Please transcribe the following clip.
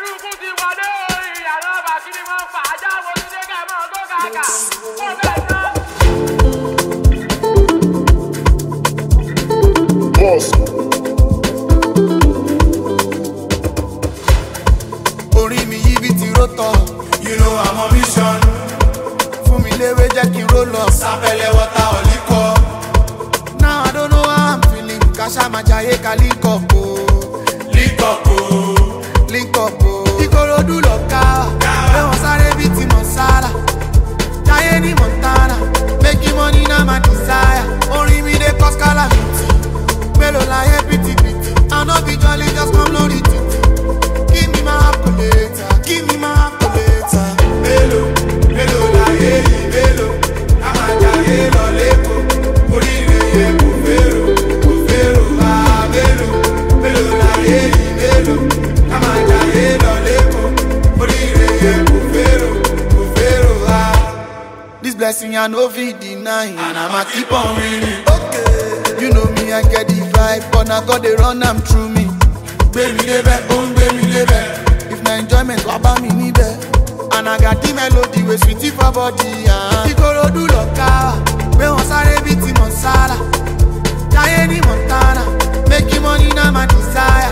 burúkú ti wọlé orin àwọn bàkí ni wọ́n fà á jáwọ́ ní ṣé kẹ́ mọ́ tó kàkà wọ́n fẹ́ ná. Orí mi yí bí ti rótọ̀, you know I'm on mission. Fún mi léwé jẹ́ kí n roll up, sábẹ́lẹ̀ wọ́ta ọ̀líkọ́. Now I don't know how I'm feeling, kàṣà máa jayé ká link up o. Link up o, link up o. Ìkòròdú lọ ká, pé wọ́n sáré bí ti mọ̀ sára. Jayé ní Montana, making money na my desire. Orin mi dey cause calamity, mélòó láyé pìtìpìtì. I no be jolly, just come lórí títì. Give me my calculator, give me my calculator. Mélòó, mélòó láyé yìí mélòó. A máa jayé lọ lẹ́kọ̀ọ́, oríire yẹ kò fèrò, kò fèrò. Ah, mélòó, mélòó láyé yìí mélòó. A máa jayé lọ lẹ́kọ̀ọ́, oríire yẹ kò fèrò, kò fèrò. Ah, this blessing I no fit deny, and I'ma keep on winning. Okay, you know me, I get the vibe, but now God dey run am through me. Gbé mi débẹ̀, ó ń gbé mi débẹ̀. If na enjoyment wá bá mi níbẹ̀. And I got the melody wey sweet for body. Ìkòròdú lọ ká, pé wọ́n sáré bí ti mọ̀ sára. Jayé ní Montana, making money na my desire.